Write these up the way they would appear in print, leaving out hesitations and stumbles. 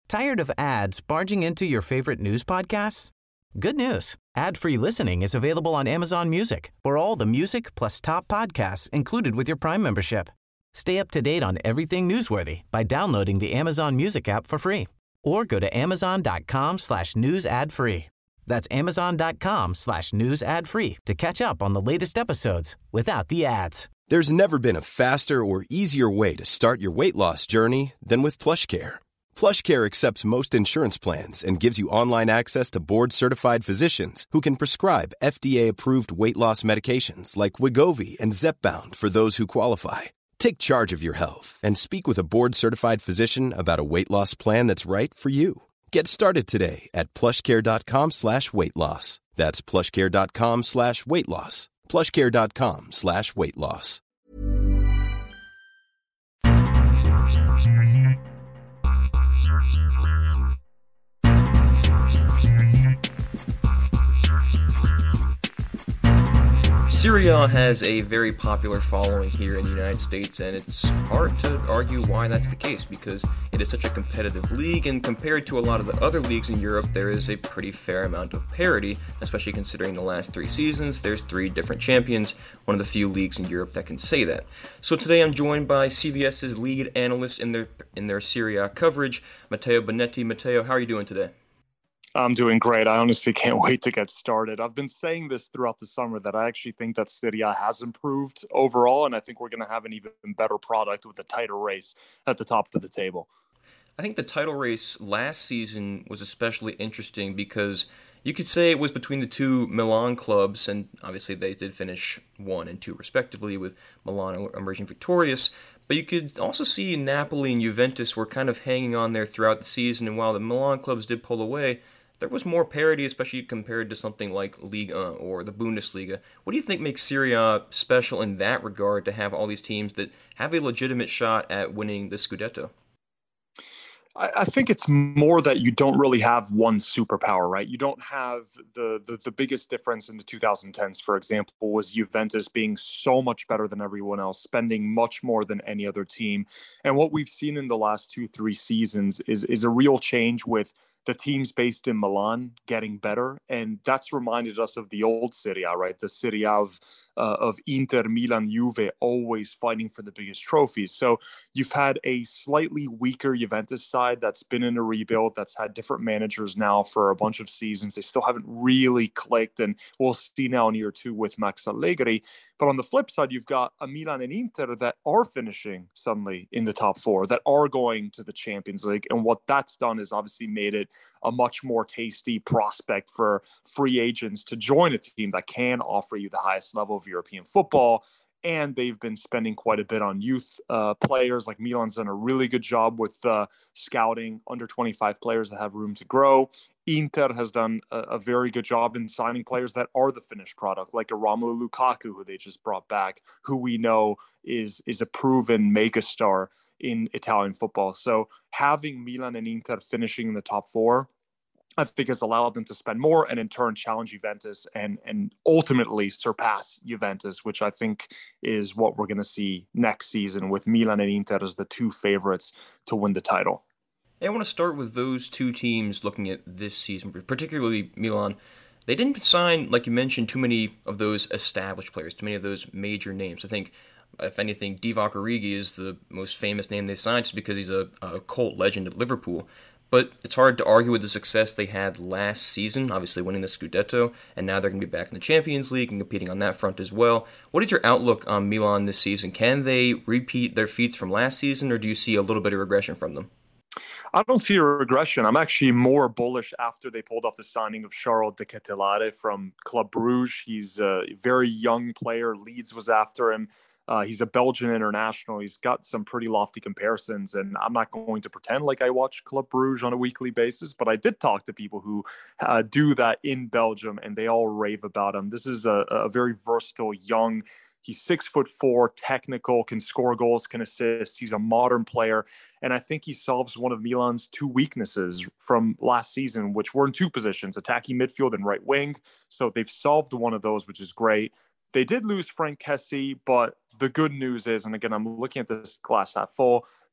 Tired of ads barging into your favorite news podcasts? Good news. Ad-free listening is available on Amazon Music for all the music plus top podcasts included with your Prime membership. Stay up to date on everything newsworthy by downloading the Amazon Music app for free or go to amazon.com/news ad free. That's amazon.com/news ad free to catch up on the latest episodes without the ads. There's never been a faster or easier way to start your weight loss journey than with PlushCare. PlushCare accepts most insurance plans and gives you online access to board-certified physicians who can prescribe FDA-approved weight loss medications like Wegovy and Zepbound for those who qualify. Take charge of your health and speak with a board-certified physician about a weight loss plan that's right for you. Get started today at plushcare.com/weight loss. That's plushcare.com/weight loss. plushcare.com/weight loss. Serie A has a very popular following here in the United States, and it's hard to argue why that's the case because it is such a competitive league, and compared to a lot of the other leagues in Europe, there is a pretty fair amount of parity, especially considering the last 3 seasons. There's 3 different champions, one of the few leagues in Europe that can say that. So today I'm joined by CBS's lead analyst in their Serie A coverage, Matteo Bonetti. Matteo, how are you doing today? I'm doing great. I honestly can't wait to get started. I've been saying this throughout the summer that I actually think that Serie A has improved overall, and I think we're going to have an even better product with a tighter race at the top of the table. I think the title race last season was especially interesting because you could say it was between the 2 Milan clubs, and obviously they did finish 1 and 2 respectively, with Milan emerging victorious. But you could also see Napoli and Juventus were kind of hanging on there throughout the season, and while the Milan clubs did pull away, there was more parity, especially compared to something like Ligue 1 or the Bundesliga. What do you think makes Serie A special in that regard, to have all these teams that have a legitimate shot at winning the Scudetto? I think it's more that you don't really have one superpower, right? You don't have the biggest difference in the 2010s, for example, was Juventus being so much better than everyone else, spending much more than any other team. And what we've seen in the last 2-3 seasons is a real change with the teams based in Milan getting better. And that's reminded us of the old Serie A, right? The Serie A of Inter, Milan, Juve, always fighting for the biggest trophies. So you've had a slightly weaker Juventus side that's been in a rebuild, that's had different managers now for a bunch of seasons. They still haven't really clicked, and we'll see now in year 2 with Max Allegri. But on the flip side, you've got a Milan and Inter that are finishing suddenly in the top 4, that are going to the Champions League. And what that's done is obviously made it a much more tasty prospect for free agents to join a team that can offer you the highest level of European football. And they've been spending quite a bit on youth players. Like Milan's done a really good job with scouting under 25 players that have room to grow. Inter has done a very good job in signing players that are the finished product, like a Romelu Lukaku, who they just brought back, who we know is a proven megastar in Italian football. So having Milan and Inter finishing in the top 4, I think has allowed them to spend more and in turn challenge Juventus and ultimately surpass Juventus, which I think is what we're going to see next season with Milan and Inter as the 2 favorites to win the title. I want to start with those 2 teams looking at this season, particularly Milan. They didn't sign, like you mentioned, too many of those established players, too many of those major names. I think, if anything, Divock Origi is the most famous name they signed just because he's a cult legend at Liverpool. But it's hard to argue with the success they had last season, obviously winning the Scudetto, and now they're going to be back in the Champions League and competing on that front as well. What is your outlook on Milan this season? Can they repeat their feats from last season, or do you see a little bit of regression from them? I don't see a regression. I'm actually more bullish after they pulled off the signing of Charles de Ketelaere from Club Brugge. He's a very young player. Leeds was after him. He's a Belgian international. He's got some pretty lofty comparisons, and I'm not going to pretend like I watch Club Brugge on a weekly basis, but I did talk to people who do that in Belgium, and they all rave about him. This is a very versatile, young. He's 6'4", technical, can score goals, can assist. He's a modern player. And I think he solves one of Milan's 2 weaknesses from last season, which were in 2 positions, attacking midfield and right wing. So they've solved one of those, which is great. They did lose Frank Kessie, but the good news is, and again, I'm looking at this glass half full,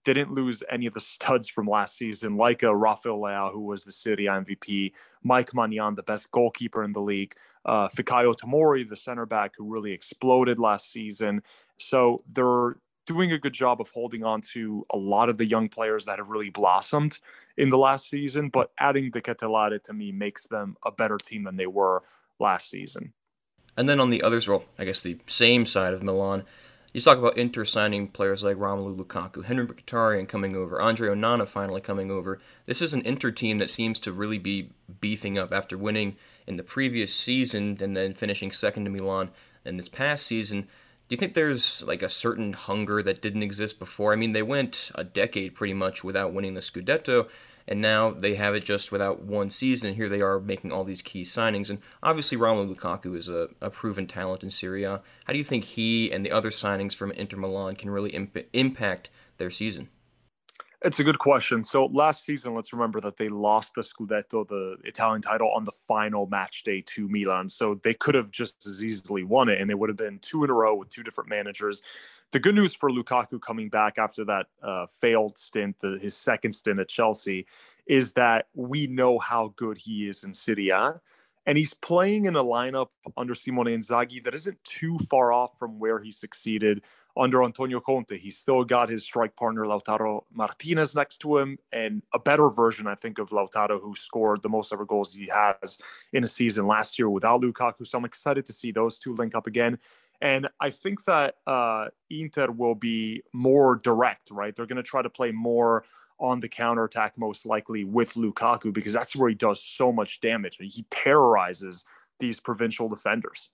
didn't lose any of the studs from last season, like a Rafael Leao, who was the Serie A MVP, Mike Maignan, the best goalkeeper in the league, Fikayo Tomori, the center back who really exploded last season. So they're doing a good job of holding on to a lot of the young players that have really blossomed in the last season, but adding De Ketelaere to me makes them a better team than they were last season. And then on the others, well, I guess the same side of Milan, you talk about Inter signing players like Romelu Lukaku, Henry Mkhitaryan coming over, Andre Onana finally coming over. This is an Inter team that seems to really be beefing up after winning in the previous season and then finishing second to Milan in this past season. Do you think there's like a certain hunger that didn't exist before? I mean, they went a decade pretty much without winning the Scudetto, and now they have it just without one season, and here they are making all these key signings. And obviously Romelu Lukaku is a proven talent in Serie A. How do you think he and the other signings from Inter Milan can really impact their season? It's a good question. So last season, let's remember that they lost the Scudetto, the Italian title, on the final match day to Milan. So they could have just as easily won it, and it would have been 2 in a row with 2 different managers. The good news for Lukaku coming back after that failed stint, his second stint at Chelsea, is that we know how good he is in Serie A. And he's playing in a lineup under Simone Inzaghi that isn't too far off from where he succeeded under Antonio Conte. He's still got his strike partner, Lautaro Martinez, next to him, and a better version, I think, of Lautaro, who scored the most ever goals he has in a season last year without Lukaku. So I'm excited to see those two link up again. And I think that Inter will be more direct, right? They're going to try to play more on the counterattack, most likely with Lukaku, because that's where he does so much damage. He terrorizes these provincial defenders.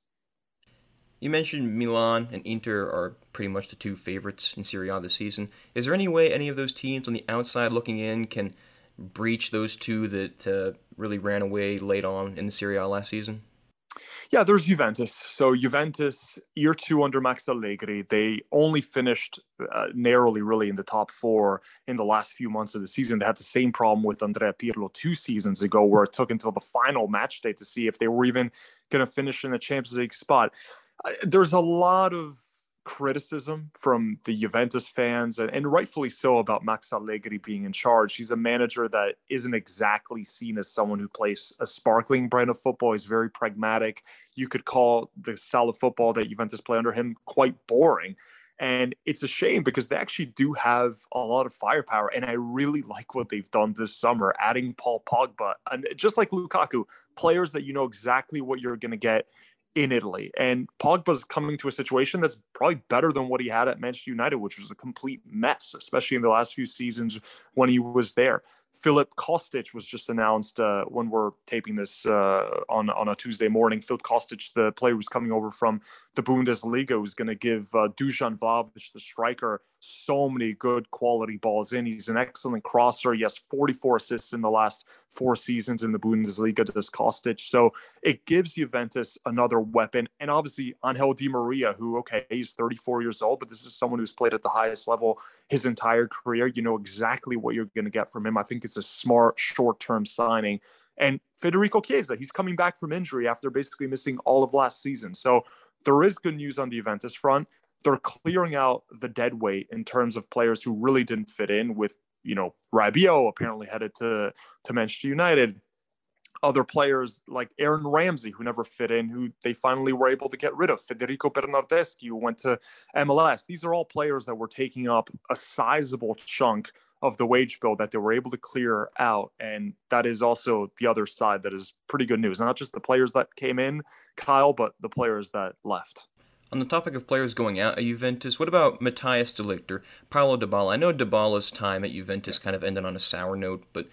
You mentioned Milan and Inter are pretty much the 2 favorites in Serie A this season. Is there any way any of those teams on the outside looking in can breach those 2 that really ran away late on in the Serie A last season? Yeah, there's Juventus. So Juventus, year 2 under Max Allegri, they only finished narrowly really in the top 4 in the last few months of the season. They had the same problem with Andrea Pirlo 2 seasons ago, where it took until the final match day to see if they were even going to finish in a Champions League spot. There's a lot of criticism from the Juventus fans, and rightfully so, about Max Allegri being in charge. He's a manager that isn't exactly seen as someone who plays a sparkling brand of football. He's very pragmatic. You could call the style of football that Juventus play under him quite boring. And it's a shame because they actually do have a lot of firepower. And I really like what they've done this summer, adding Paul Pogba. And just like Lukaku, players that you know exactly what you're going to get in Italy. And Pogba's coming to a situation that's probably better than what he had at Manchester United, which was a complete mess, especially in the last few seasons when he was there. Filip Kostic was just announced when we're taping this on a Tuesday morning. Filip Kostic, the player who's coming over from the Bundesliga, who's going to give Dusan Vlahovic, the striker, so many good quality balls in. He's an excellent crosser. He has 44 assists in the last 4 seasons in the Bundesliga, does Kostic. So it gives Juventus another weapon. And obviously Angel Di Maria, who, okay, he's 34 years old, but this is someone who's played at the highest level his entire career. You know exactly what you're going to get from him. I think it's a smart short-term signing. And Federico Chiesa, he's coming back from injury after basically missing all of last season. So there is good news on the Juventus front. They're clearing out the dead weight in terms of players who really didn't fit in with, you know, Rabiot apparently headed to Manchester United. Other players like Aaron Ramsey, who never fit in, who they finally were able to get rid of. Federico Bernardeschi, who went to MLS. These are all players that were taking up a sizable chunk of the wage bill that they were able to clear out. And that is also the other side that is pretty good news. Not just the players that came in, Kyle, but the players that left. On the topic of players going out at Juventus, what about Matthias de Ligt or Paulo Dybala? I know Dybala's time at Juventus kind of ended on a sour note, but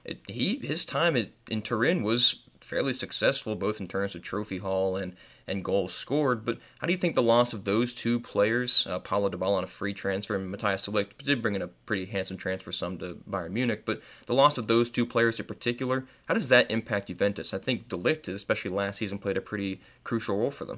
his time in Turin was fairly successful, both in terms of trophy haul and goals scored. But how do you think the loss of those 2 players, Paulo Dybala on a free transfer and Matthias de Ligt did bring in a pretty handsome transfer sum to Bayern Munich, but the loss of those 2 players in particular, how does that impact Juventus? I think de Ligt, especially last season, played a pretty crucial role for them.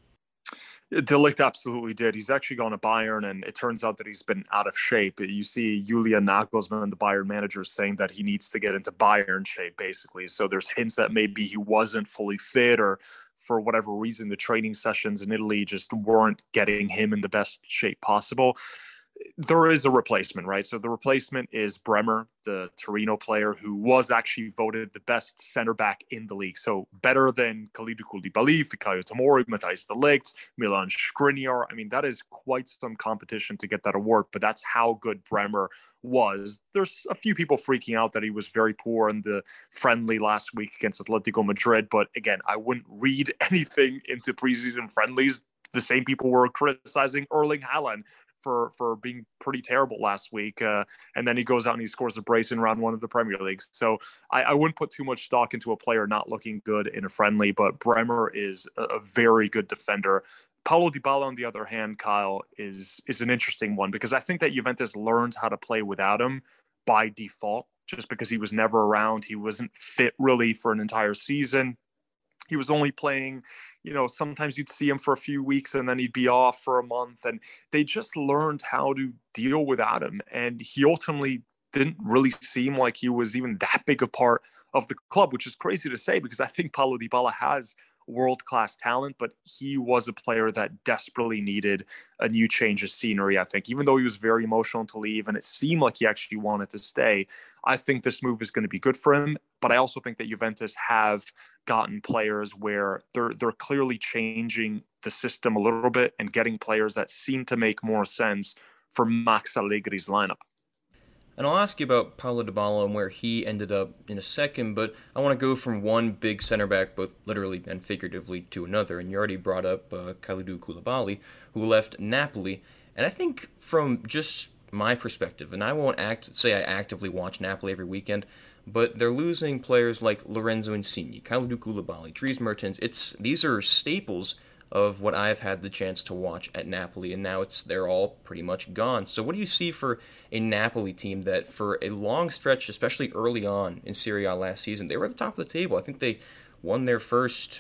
De Ligt absolutely did. He's actually gone to Bayern, and it turns out that he's been out of shape. You see Julian Nagelsmann, the Bayern manager, saying that he needs to get into Bayern shape, basically. So there's hints that maybe he wasn't fully fit, or for whatever reason, the training sessions in Italy just weren't getting him in the best shape possible. there is a replacement, right? So the replacement is Bremer, the Torino player who was actually voted the best center back in the league. So better than Kalidou Koulibaly, Fikayo Tomori, Matthijs de Ligt, Milan Skriniar. I mean, that is quite some competition to get that award, but that's how good Bremer was. There's a few people freaking out that he was very poor in the friendly last week against Atletico Madrid. But again, I wouldn't read anything into preseason friendlies. The same people were criticizing Erling Haaland for being pretty terrible last week. And then he goes out and he scores a brace in round 1 of the Premier League. So I wouldn't put too much stock into a player not looking good in a friendly, but Bremer is a very good defender. Paulo Dybala, on the other hand, Kyle, is an interesting one because I think that Juventus learned how to play without him by default, just because he was never around. He wasn't fit really for an entire season. He was only playing, sometimes you'd see him for a few weeks and then he'd be off for a month. And they just learned how to deal without him. And he ultimately didn't really seem like he was even that big a part of the club, which is crazy to say because I think Paulo Dybala has world-class talent, but he was a player that desperately needed a new change of scenery, I think. Even though he was very emotional to leave and it seemed like he actually wanted to stay, I think this move is going to be good for him. But I also think that Juventus have gotten players where they're clearly changing the system a little bit and getting players that seem to make more sense for Max Allegri's lineup. And I'll ask you about Paulo Dybala and where he ended up in a second, but I want to go from one big center back, both literally and figuratively, to another. And you already brought up Kalidou Koulibaly, who left Napoli. And I think from just my perspective, and I won't say I actively watch Napoli every weekend, but they're losing players like Lorenzo Insigne, Kalidou Koulibaly, Dries Mertens. These are staples of what I've had the chance to watch at Napoli, and now they're all pretty much gone. So what do you see for a Napoli team that for a long stretch, especially early on in Serie A last season, they were at the top of the table? I think they won their first,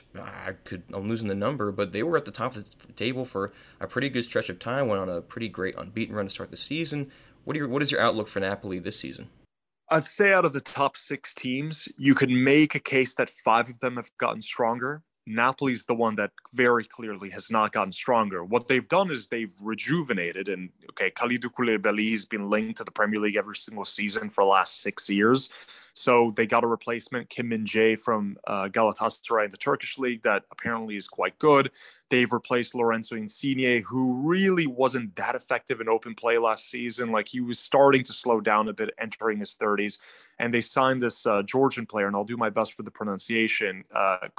I'm losing the number, but they were at the top of the table for a pretty good stretch of time, went on a pretty great unbeaten run to start the season. What is your outlook for Napoli this season? I'd say out of the top 6 teams, you could make a case that 5 of them have gotten stronger. Napoli's the one that very clearly has not gotten stronger. What they've done is they've rejuvenated. And, Kalidou Koulibaly has been linked to the Premier League every single season for the last 6 years. So they got a replacement, Kim Min-jae from Galatasaray in the Turkish league that apparently is quite good. They've replaced Lorenzo Insigne, who really wasn't that effective in open play last season. Like, he was starting to slow down a bit entering his 30s. And they signed this Georgian player, and I'll do my best for the pronunciation,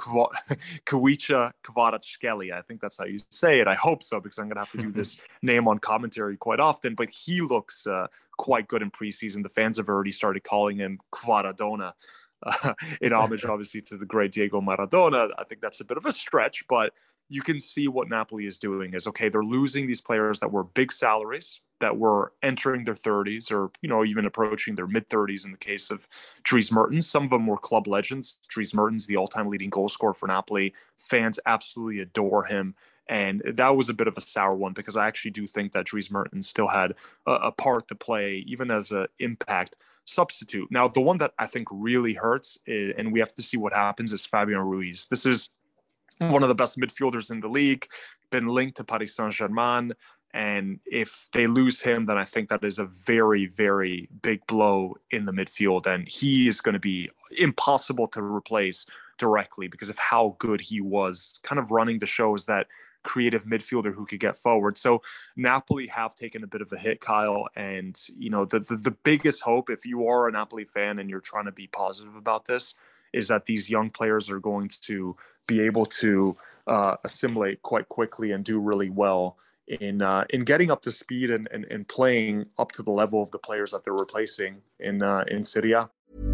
Khvicha Kvaratskhelia. I think that's how you say it. I hope so, because I'm going to have to do this name on commentary quite often. But he looks quite good in preseason. The fans have already started calling him Kvaradona, in homage, obviously, to the great Diego Maradona. I think that's a bit of a stretch, but you can see what Napoli is doing is, they're losing these players that were big salaries, that were entering their 30s or, even approaching their mid-30s in the case of Dries Mertens. Some of them were club legends. Dries Mertens, the all-time leading goal scorer for Napoli. Fans absolutely adore him. And that was a bit of a sour one because I actually do think that Dries Mertens still had a part to play, even as an impact substitute. Now, the one that I think really hurts, and we have to see what happens, is Fabian Ruiz. This is one of the best midfielders in the league, been linked to Paris Saint-Germain. And if they lose him, then I think that is a very, very big blow in the midfield. And he is going to be impossible to replace directly because of how good he was kind of running the show as that creative midfielder who could get forward. So Napoli have taken a bit of a hit, Kyle. And, the biggest hope, if you are a Napoli fan and you're trying to be positive about this, is that these young players are going to be able to assimilate quite quickly and do really well in getting up to speed and playing up to the level of the players that they're replacing in Serie A.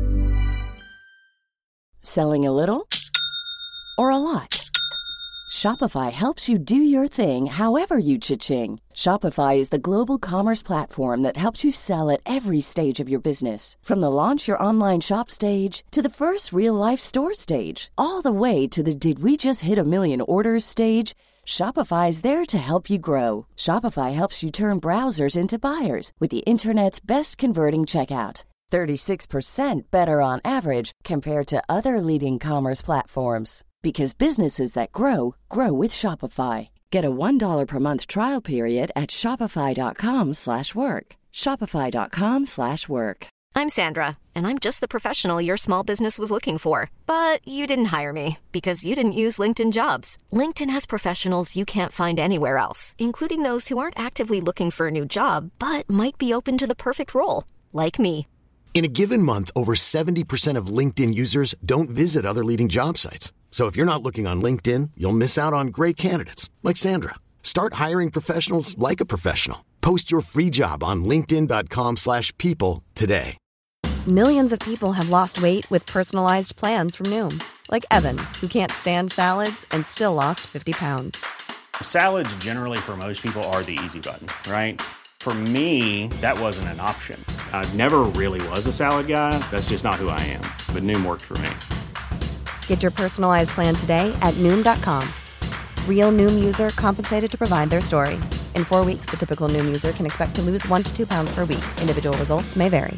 Selling a little or a lot? Shopify helps you do your thing however you cha-ching. Shopify is the global commerce platform that helps you sell at every stage of your business. From the launch your online shop stage to the first real-life store stage, all the way to the did we just hit a million orders stage. Shopify is there to help you grow. Shopify helps you turn browsers into buyers with the internet's best converting checkout. 36% better on average compared to other leading commerce platforms. Because businesses that grow, grow with Shopify. Get a $1 per month trial period at shopify.com/work. Shopify.com/work. I'm Sandra, and I'm just the professional your small business was looking for. But you didn't hire me because you didn't use LinkedIn Jobs. LinkedIn has professionals you can't find anywhere else, including those who aren't actively looking for a new job, but might be open to the perfect role, like me. In a given month, over 70% of LinkedIn users don't visit other leading job sites. So if you're not looking on LinkedIn, you'll miss out on great candidates like Sandra. Start hiring professionals like a professional. Post your free job on linkedin.com/people today. Millions of people have lost weight with personalized plans from Noom, like Evan, who can't stand salads and still lost 50 pounds. Salads generally for most people are the easy button, right? For me, that wasn't an option. I never really was a salad guy. That's just not who I am. But Noom worked for me. Get your personalized plan today at Noom.com. Real Noom user compensated to provide their story. In 4 weeks, the typical Noom user can expect to lose 1 to 2 pounds per week. Individual results may vary.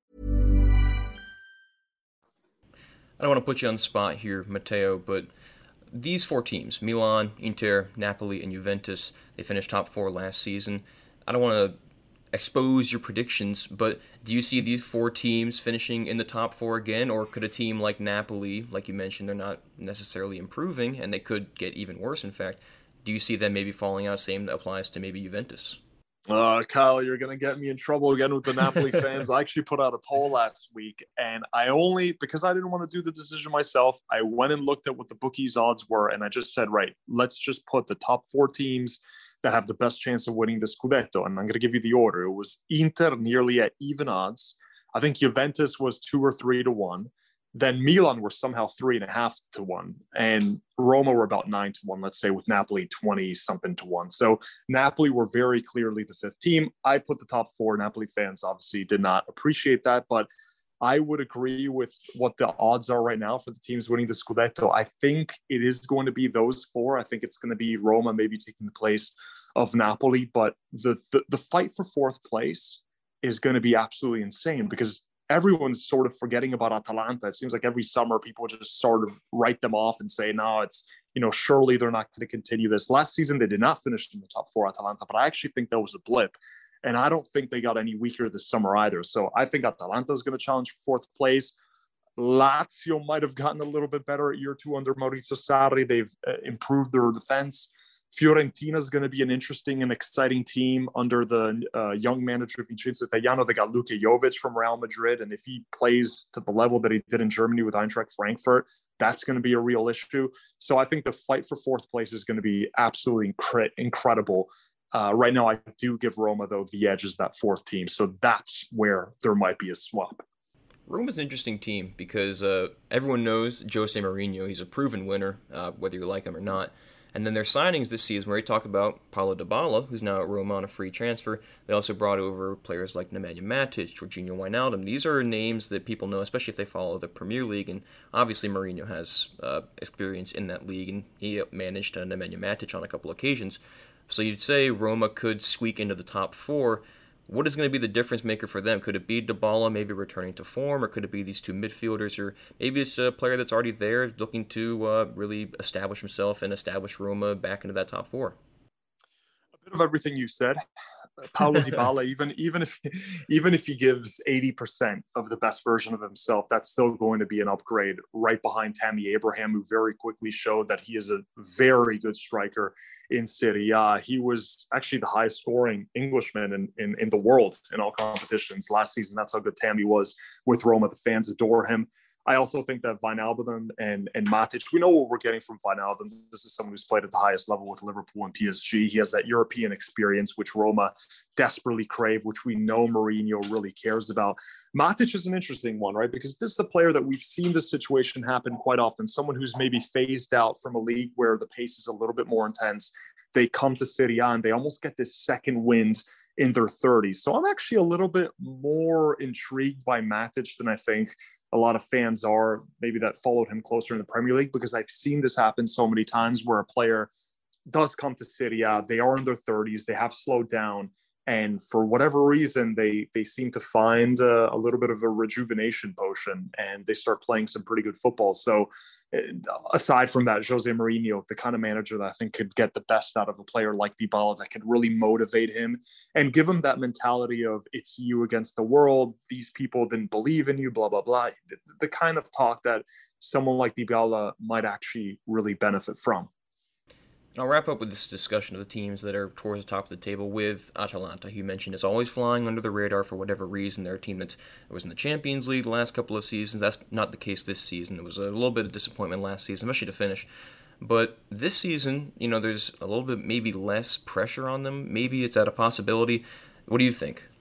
I don't want to put you on the spot here, Matteo, but these four teams, Milan, Inter, Napoli, and Juventus, they finished top four last season. I don't want to expose your predictions, but do you see these four teams finishing in the top four again, or could a team like Napoli, like you mentioned, they're not necessarily improving, and they could get even worse, in fact. Do you see them maybe falling out? Same applies to maybe Juventus. Kyle, you're going to get me in trouble again with the Napoli fans. I actually put out a poll last week, and because I didn't want to do the decision myself, I went and looked at what the bookies' odds were, and I just said, right, let's just put the top four teams that have the best chance of winning the Scudetto. And I'm going to give you the order. It was Inter nearly at even odds. I think Juventus was 2 or 3 to 1. Then Milan were somehow 3.5 to 1, and Roma were about 9 to 1, let's say, with Napoli 20 something to 1. So Napoli were very clearly the fifth team. I put the top four. Napoli fans obviously did not appreciate that, but I would agree with what the odds are right now for the teams winning the Scudetto. I think it is going to be those four. I think it's going to be Roma maybe taking the place of Napoli, but the fight for fourth place is going to be absolutely insane because everyone's sort of forgetting about Atalanta. It seems like every summer people just sort of write them off and say, no, it's, surely they're not going to continue this. Last season, they did not finish in the top four, Atalanta, but I actually think that was a blip. And I don't think they got any weaker this summer either. So I think Atalanta is going to challenge for fourth place. Lazio might have gotten a little bit better at year 2 under Maurizio Sarri. They've improved their defense. Fiorentina is going to be an interesting and exciting team under the young manager Vincenzo Italiano. They got Luka Jovic from Real Madrid, and if he plays to the level that he did in Germany with Eintracht Frankfurt, that's going to be a real issue. So I think the fight for fourth place is going to be absolutely incredible. Right now, I do give Roma, though, the edge as that fourth team. So that's where there might be a swap. Roma's an interesting team because everyone knows Jose Mourinho. He's a proven winner, whether you like him or not. And then their signings this season, where we talk about Paulo Dybala, who's now at Roma on a free transfer. They also brought over players like Nemanja Matic, Jorginho Wijnaldum. These are names that people know, especially if they follow the Premier League. And obviously Mourinho has experience in that league, and he managed Nemanja Matic on a couple occasions. So you'd say Roma could squeak into the top four. What is going to be the difference maker for them? Could it be Dybala maybe returning to form, or could it be these two midfielders, or maybe it's a player that's already there looking to really establish himself and establish Roma back into that top four? A bit of everything you said. Paulo Dybala, even if he gives 80% of the best version of himself, that's still going to be an upgrade right behind Tammy Abraham, who very quickly showed that he is a very good striker in Serie A. He was actually the highest scoring Englishman in the world in all competitions last season. That's how good Tammy was with Roma. The fans adore him. I also think that Wijnaldum and Matic, we know what we're getting from Wijnaldum. This is someone who's played at the highest level with Liverpool and PSG. He has that European experience, which Roma desperately crave, which we know Mourinho really cares about. Matic is an interesting one, right? Because this is a player that we've seen this situation happen quite often. Someone who's maybe phased out from a league where the pace is a little bit more intense. They come to Serie A and they almost get this second wind in their 30s. So I'm actually a little bit more intrigued by Matic than I think a lot of fans are, maybe that followed him closer in the Premier League, because I've seen this happen so many times where a player does come to Serie A, they are in their 30s, they have slowed down, And for whatever reason, they seem to find a little bit of a rejuvenation potion, and they start playing some pretty good football. So aside from that, Jose Mourinho, the kind of manager that I think could get the best out of a player like Dybala, that could really motivate him and give him that mentality of it's you against the world. These people didn't believe in you, blah, blah, blah. The kind of talk that someone like Dybala might actually really benefit from. I'll wrap up with this discussion of the teams that are towards the top of the table with Atalanta, who you mentioned is always flying under the radar for whatever reason. They're a team that was in the Champions League the last couple of seasons. That's not the case this season. It was a little bit of disappointment last season, especially to finish. But this season, there's a little bit maybe less pressure on them. Maybe it's at a possibility. What do you think?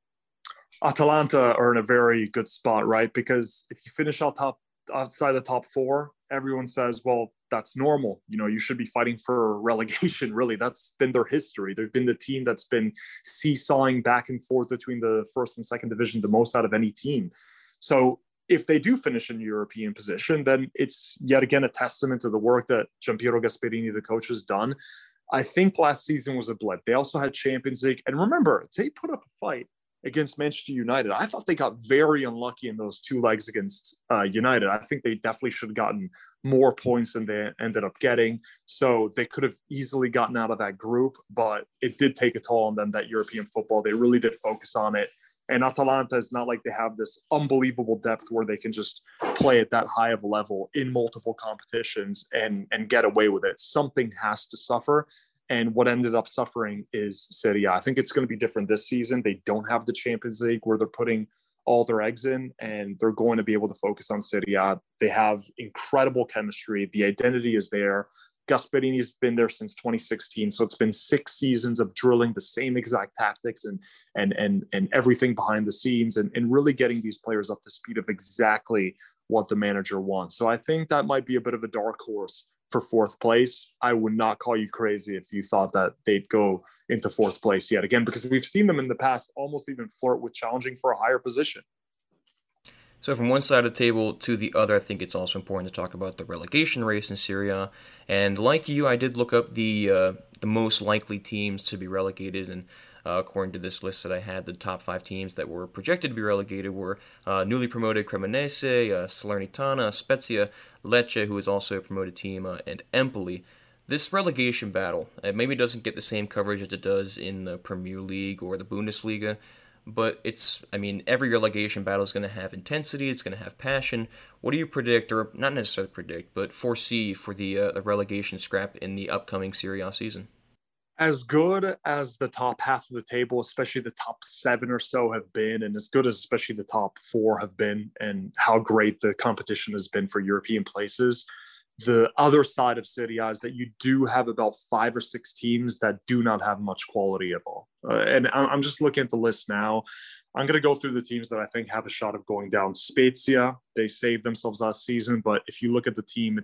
Atalanta are in a very good spot, right? Because if you finish outside the top four, everyone says, well, that's normal. You should be fighting for relegation. Really, that's been their history. They've been the team that's been seesawing back and forth between the first and second division the most out of any team. So if they do finish in European position, then it's yet again a testament to the work that Giampiero Gasperini, the coach, has done. I think last season was a blip. They also had Champions League. And remember, they put up a fight against Manchester United. I thought they got very unlucky in those two legs against United. I think they definitely should have gotten more points than they ended up getting. So they could have easily gotten out of that group, but it did take a toll on them, that European football. They really did focus on it. And Atalanta is not like they have this unbelievable depth where they can just play at that high of a level in multiple competitions and get away with it. Something has to suffer. And what ended up suffering is Serie A. I think it's going to be different this season. They don't have the Champions League where they're putting all their eggs in, and they're going to be able to focus on Serie A. They have incredible chemistry. The identity is there. Gasperini's been there since 2016, so it's been 6 seasons of drilling the same exact tactics and everything behind the scenes, and really getting these players up to speed of exactly what the manager wants. So I think that might be a bit of a dark horse for 4th place. I would not call you crazy if you thought that they'd go into 4th place yet again, because we've seen them in the past almost even flirt with challenging for a higher position. So from one side of the table to the other, I think it's also important to talk about the relegation race in Serie A. And like you, I did look up the most likely teams to be relegated, and according to this list that I had, the top 5 teams that were projected to be relegated were newly promoted Cremonese, Salernitana, Spezia, Lecce, who is also a promoted team, and Empoli. This relegation battle, maybe doesn't get the same coverage as it does in the Premier League or the Bundesliga, but every relegation battle is going to have intensity, it's going to have passion. What do you predict, or not necessarily predict, but foresee for the relegation scrap in the upcoming Serie A season? As good as the top half of the table, especially the top 7 or so have been, and as good as especially the top 4 have been, and how great the competition has been for European places, the other side of Serie A is that you do have about 5 or 6 teams that do not have much quality at all. And I'm just looking at the list now. I'm going to go through the teams that I think have a shot of going down. Spezia, they saved themselves last season, but if you look at the team,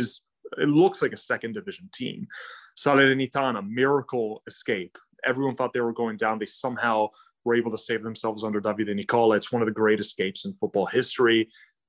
it looks like a second division team. Salernitana, miracle escape. Everyone thought they were going down. They somehow were able to save themselves under Davide Nicola. It's one of the great escapes in football history.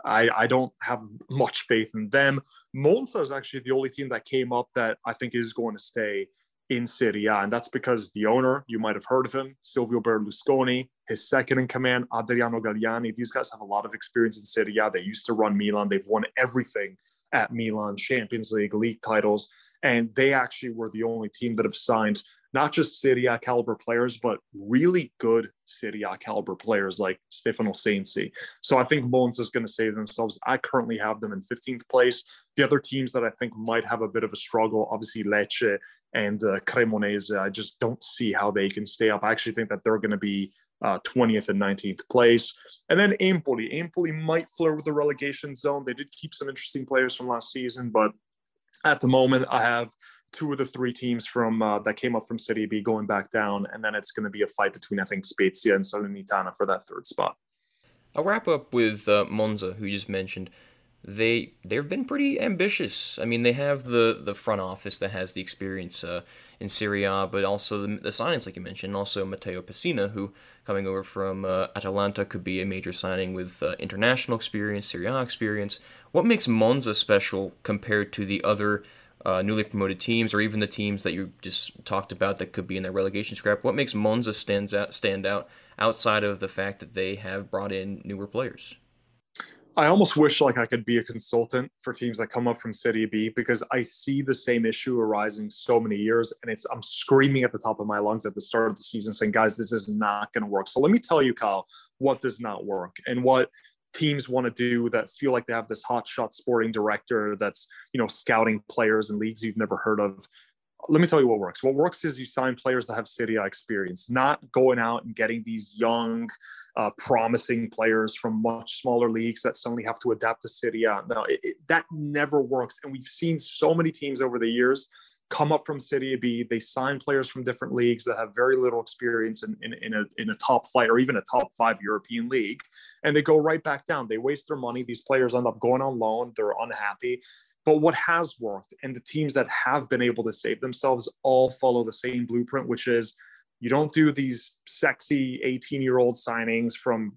I don't have much faith in them. Monza is actually the only team that came up that I think is going to stay in Serie A, and that's because the owner, you might have heard of him, Silvio Berlusconi, his second in command, Adriano Galliani. These guys have a lot of experience in Serie A. They used to run Milan. They've won everything at Milan, Champions League, league titles, and they actually were the only team that have signed not just Serie A caliber players, but really good Serie A caliber players like Stefano Sensi. So I think Monza is going to save themselves. I currently have them in 15th place. The other teams that I think might have a bit of a struggle, obviously Lecce and Cremonese, I just don't see how they can stay up. I actually think that they're going to be 20th and 19th place. And then Empoli. Empoli might flirt with the relegation zone. They did keep some interesting players from last season, but at the moment, I have 2 of the 3 teams from that came up from Serie B going back down, and then it's going to be a fight between, I think, Spezia and Salernitana for that 3rd spot. I'll wrap up with Monza, who you just mentioned. They've been pretty ambitious. I mean, they have the front office that has the experience in Serie A, but also the signings, like you mentioned, and also Matteo Pessina, who, coming over from Atalanta, could be a major signing with international experience, Serie A experience. What makes Monza special compared to the other newly promoted teams, or even the teams that you just talked about that could be in the relegation scrap? What makes Monza stand out outside of the fact that they have brought in newer players? I almost wish like I could be a consultant for teams that come up from Serie B, because I see the same issue arising so many years, and I'm screaming at the top of my lungs at the start of the season saying, guys, this is not going to work. So let me tell you, Kyle, what does not work and what teams want to do that feel like they have this hotshot sporting director that's, scouting players in leagues you've never heard of. Let me tell you what works. What works is you sign players that have Serie A experience, not going out and getting these young, promising players from much smaller leagues that suddenly have to adapt to Serie A. No, that never works. And we've seen so many teams over the years come up from Serie B. They sign players from different leagues that have very little experience in a top flight or even a top 5 European league, and they go right back down. They waste their money. These players end up going on loan. They're unhappy. But what has worked, and the teams that have been able to save themselves all follow the same blueprint, which is you don't do these sexy 18-year-old signings from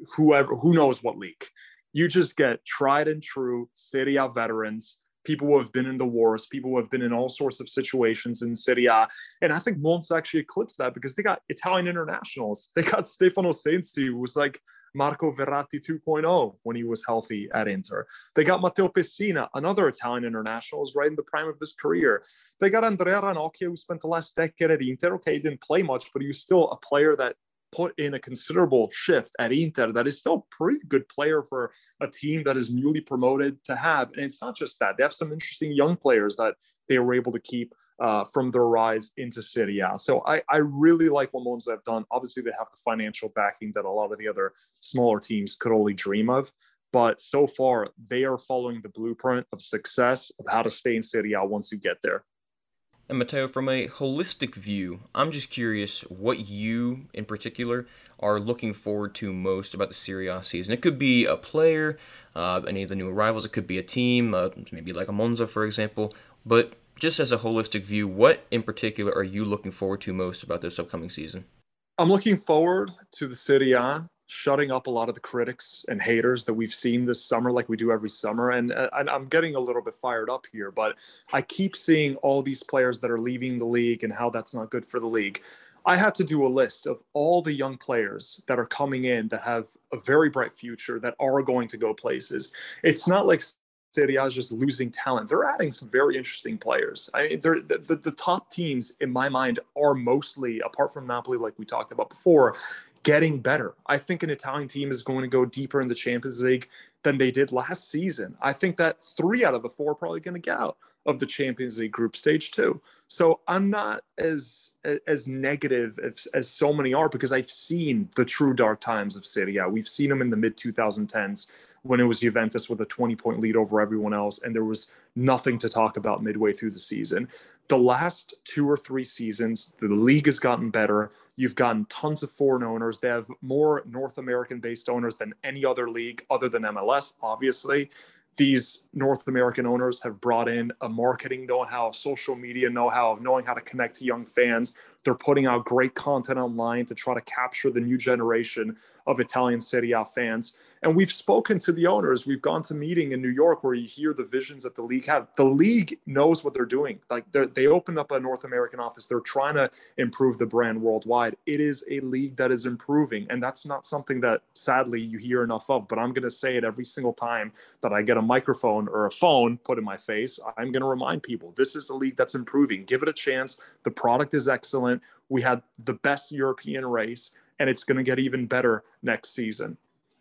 who knows what league. You just get tried and true Serie A veterans, people who have been in the wars, people who have been in all sorts of situations in Serie A. And I think Monza actually eclipsed that because they got Italian internationals. They got Stefano Sensi, who was like Marco Verratti 2.0 when he was healthy at Inter. They got Matteo Pessina, another Italian international, is right in the prime of his career. They got Andrea Ranocchia, who spent the last decade at Inter. Okay, he didn't play much, but he was still a player that put in a considerable shift at Inter that is still a pretty good player for a team that is newly promoted to have. And it's not just that. They have some interesting young players that they were able to keep from their rise into Serie A. So I really like what Monza have done. Obviously, they have the financial backing that a lot of the other smaller teams could only dream of. But so far, they are following the blueprint of success of how to stay in Serie A once you get there. And Matteo, from a holistic view, I'm just curious what you, in particular, are looking forward to most about the Serie A season. It could be a player, any of the new arrivals. It could be a team, maybe like a Monza, for example. But just as a holistic view, what in particular are you looking forward to most about this upcoming season? I'm looking forward to the Serie A shutting up a lot of the critics and haters that we've seen this summer, like we do every summer. And I'm getting a little bit fired up here, but I keep seeing all these players that are leaving the league and how that's not good for the league. I had to do a list of all the young players that are coming in that have a very bright future, that are going to go places. It's not like Serie A is just losing talent. They're adding some very interesting players. I mean, the top teams in my mind are mostly, apart from Napoli, like we talked about before, getting better. I think an Italian team is going to go deeper in the Champions League than they did last season. I think that 3 out of the 4 are probably going to get out of the Champions League group stage too. So I'm not as negative as so many are, because I've seen the true dark times of Serie A. We've seen them in the mid 2010s when it was Juventus with a 20-point lead over everyone else, and there was nothing to talk about midway through the season. The last 2 or 3 seasons, the league has gotten better. You've gotten tons of foreign owners. They have more North American-based owners than any other league other than MLS, obviously. These North American owners have brought in a marketing know-how, social media know-how of knowing how to connect to young fans. They're putting out great content online to try to capture the new generation of Italian Serie A fans. And we've spoken to the owners. We've gone to a meeting in New York where you hear the visions that the league have. The league knows what they're doing. Like they opened up a North American office. They're trying to improve the brand worldwide. It is a league that is improving. And that's not something that sadly you hear enough of. But I'm going to say it every single time that I get a microphone or a phone put in my face. I'm going to remind people, this is a league that's improving. Give it a chance. The product is excellent. We had the best European race, and it's going to get even better next season.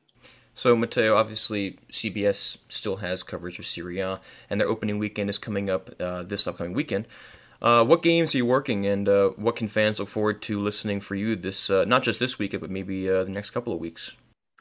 So, Matteo, obviously, CBS still has coverage of Serie A, and their opening weekend is coming up this upcoming weekend. What games are you working, and what can fans look forward to listening for you this, not just this weekend, but maybe the next couple of weeks?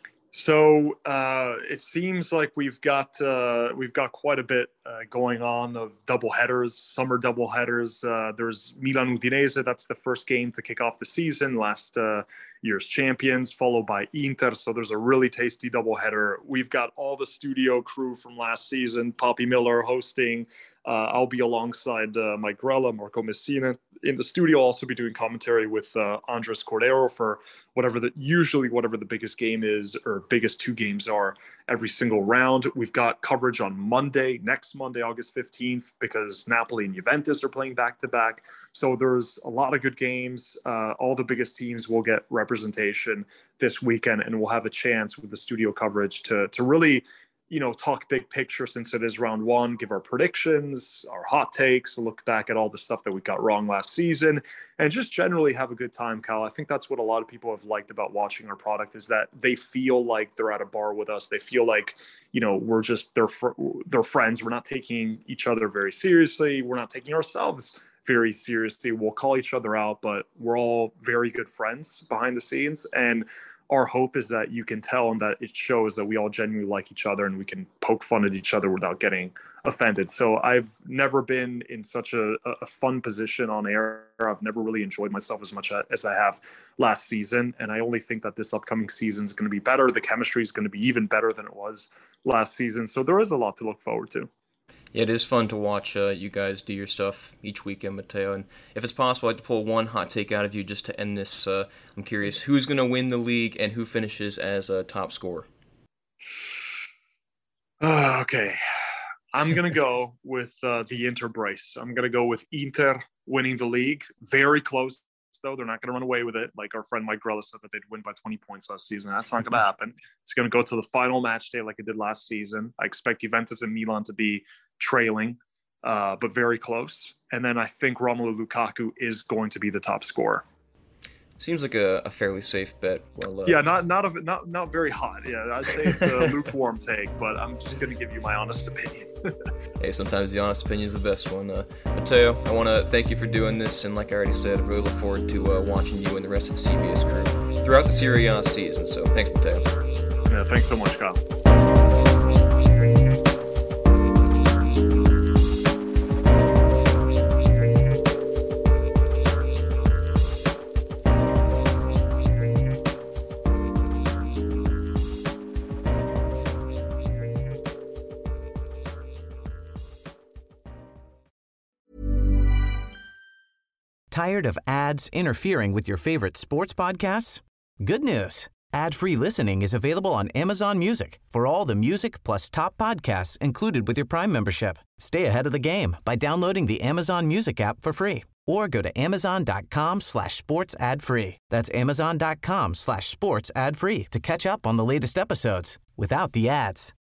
So it seems like we've got quite a bit going on of doubleheaders, summer doubleheaders. There's Milan Udinese. That's the first game to kick off the season. Last year's champions, followed by Inter. So there's a really tasty doubleheader. We've got all the studio crew from last season. Poppy Miller hosting. I'll be alongside Mike Grella, Marco Messina in the studio, I'll also be doing commentary with Andres Cordero for whatever the biggest game is or biggest two games are every single round. We've got coverage on next Monday, August 15th, because Napoli and Juventus are playing back-to-back. So there's a lot of good games. All the biggest teams will get representation this weekend, and we'll have a chance with the studio coverage to really, talk big picture since it is round one, give our predictions, our hot takes, look back at all the stuff that we got wrong last season, and just generally have a good time, Kyle. I think that's what a lot of people have liked about watching our product, is that they feel like they're at a bar with us. They feel like, we're just their friends. We're not taking each other very seriously. We're not taking ourselves very seriously. We'll call each other out, but we're all very good friends behind the scenes. And our hope is that you can tell and that it shows that we all genuinely like each other and we can poke fun at each other without getting offended. So I've never been in such a fun position on air. I've never really enjoyed myself as much as I have last season. And I only think that this upcoming season is going to be better. The chemistry is going to be even better than it was last season. So there is a lot to look forward to. Yeah, it is fun to watch you guys do your stuff each weekend, Matteo. And if it's possible, I'd like to pull one hot take out of you just to end this. I'm curious, who's going to win the league and who finishes as a top scorer? Okay. I'm going to go with the Inter brace. I'm going to go with Inter winning the league. Very close, though. They're not going to run away with it. Like our friend Mike Grella said that they'd win by 20 points last season. That's not going to happen. It's going to go to the final match day like it did last season. I expect Juventus and Milan to be trailing, but very close. And then I think Romelu Lukaku is going to be the top scorer. Seems like a fairly safe bet. Well, yeah, not very hot. Yeah, I'd say it's a lukewarm take, but I'm just going to give you my honest opinion. Hey, sometimes the honest opinion is the best one. Matteo, I want to thank you for doing this, and like I already said, I really look forward to watching you and the rest of the CBS crew throughout the Serie A season. So thanks, Matteo. Yeah, thanks so much, Kyle. Tired of ads interfering with your favorite sports podcasts? Good news. Ad-free listening is available on Amazon Music for all the music plus top podcasts included with your Prime membership. Stay ahead of the game by downloading the Amazon Music app for free or go to amazon.com/sports ad free. That's amazon.com/sports ad free to catch up on the latest episodes without the ads.